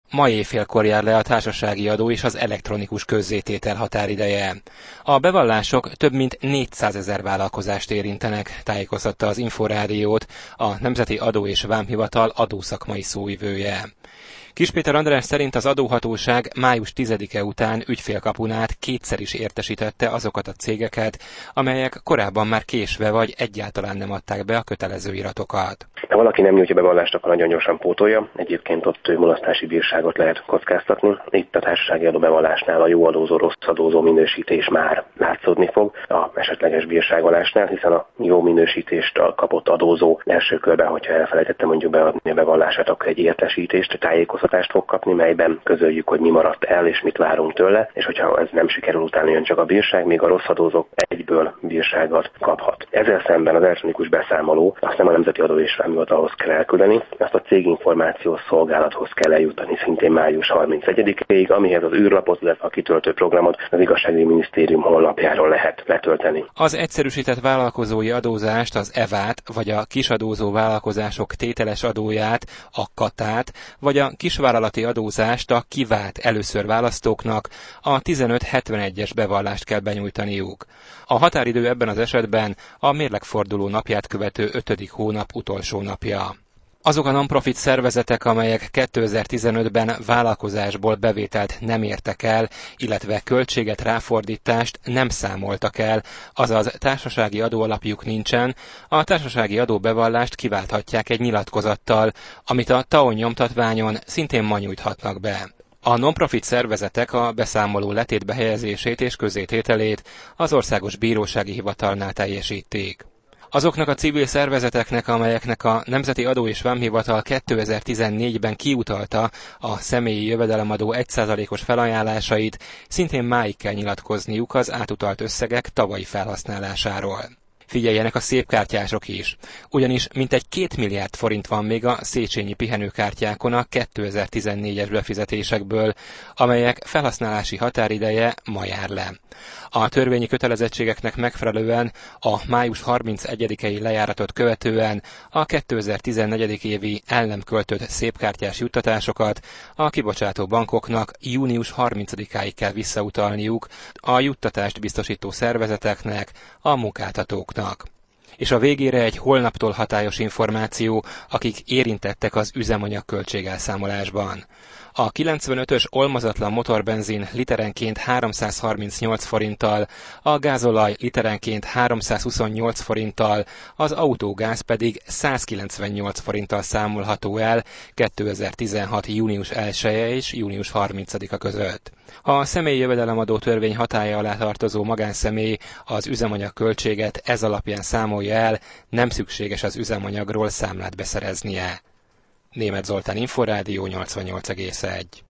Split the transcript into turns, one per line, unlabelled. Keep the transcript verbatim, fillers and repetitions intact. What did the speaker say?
Ma éjfélkor jár le a társasági adó és az elektronikus közzététel határideje. A bevallások több mint négyszázezer vállalkozást érintenek, tájékoztatta az Inforádiót a Nemzeti Adó és Vámhivatal adószakmai szóvivője. Kis Péter András szerint az adóhatóság május tizedike után ügyfélkapunát kétszer is értesítette azokat a cégeket, amelyek korábban már késve vagy egyáltalán nem adták be a kötelező iratokat.
Ha valaki nem nyújtja bevallást, akkor nagyon gyorsan pótolja. Egyébként ott mulasztási bírságot lehet kockáztatni. Itt a társasági adóbevallásnál a jó adózó, rossz adózó minősítés már látszódni fog a esetleges bírságolásnál, hiszen a jó minősítést kapott adózó első körben, hogyha elfelejtette mondjuk beadni a bevallását, akkor egy értesítést, tájékoztatást fog kapni, melyben közöljük, hogy mi maradt el és mit várunk tőle, és hogyha ez nem sikerül, utána jön csak a bírság, míg a rossz adózó egyből bírságot kaphat. Ezzel szemben az elektronikus beszámoló azt nem a Nemzeti Adó és Vámhivatalhoz kell elküldeni, azt a céginformációs szolgálathoz kell eljutani szintén május harmincegyedikéig, amihez az űrlapot, illetve a kitöltő programot az Igazságügyi Minisztérium honlapjáról lehet letölteni.
Az egyszerűsített vállalkozói adózást, az é vé á-t, vagy a kisadózó vállalkozások tételes adóját, a katát, vagy a kisvállalati adózást, a kivát először választóknak a tizenöt hetvenegyes bevallást kell benyújtaniuk. A határidő ebben az esetben a mérlegforduló napját követő ötödik hónap utolsó napja. Azok a non-profit szervezetek, amelyek kétezer-tizenötben vállalkozásból bevételt nem értek el, illetve költséget ráfordítást nem számoltak el, azaz társasági adóalapjuk nincsen, a társasági adóbevallást kiválthatják egy nyilatkozattal, amit a té á o nyomtatványon szintén ma nyújthatnak be. A non-profit szervezetek a beszámoló letétbe helyezését és közzétételét az Országos Bírósági Hivatalnál teljesítik. Azoknak a civil szervezeteknek, amelyeknek a Nemzeti Adó és Vámhivatal kétezer-tizennégyben kiutalta a személyi jövedelemadó egy százalékos felajánlásait, szintén máig kell nyilatkozniuk az átutalt összegek tavalyi felhasználásáról. Figyeljenek a szépkártyások is, ugyanis mintegy két milliárd forint van még a Széchenyi pihenőkártyákon a kétezer-tizennégyes befizetésekből, amelyek felhasználási határideje ma jár le. A törvényi kötelezettségeknek megfelelően a május harmincegyedikei lejáratot követően a kétezer-tizennégy évi el nem költött szépkártyás juttatásokat a kibocsátó bankoknak június harmincadikáig kell visszautalniuk a juttatást biztosító szervezeteknek, a munkáltatóknak. És a végére egy holnaptól hatályos információ, akik érintettek az üzemanyag költségelszámolásban. A kilencvenötös olmazatlan motorbenzin literenként háromszázharmincnyolc forinttal, a gázolaj literenként háromszázhuszonnyolc forinttal, az autógáz pedig százkilencvennyolc forinttal számolható el kétezer-tizenhat június elseje és június harmincadika között. Ha a személyi jövedelemadó törvény hatálya alá tartozó magánszemély az üzemanyag költséget ez alapján számolja el, nem szükséges az üzemanyagról számlát beszereznie. Németh Zoltán, Inforádió nyolcvannyolc egész egy.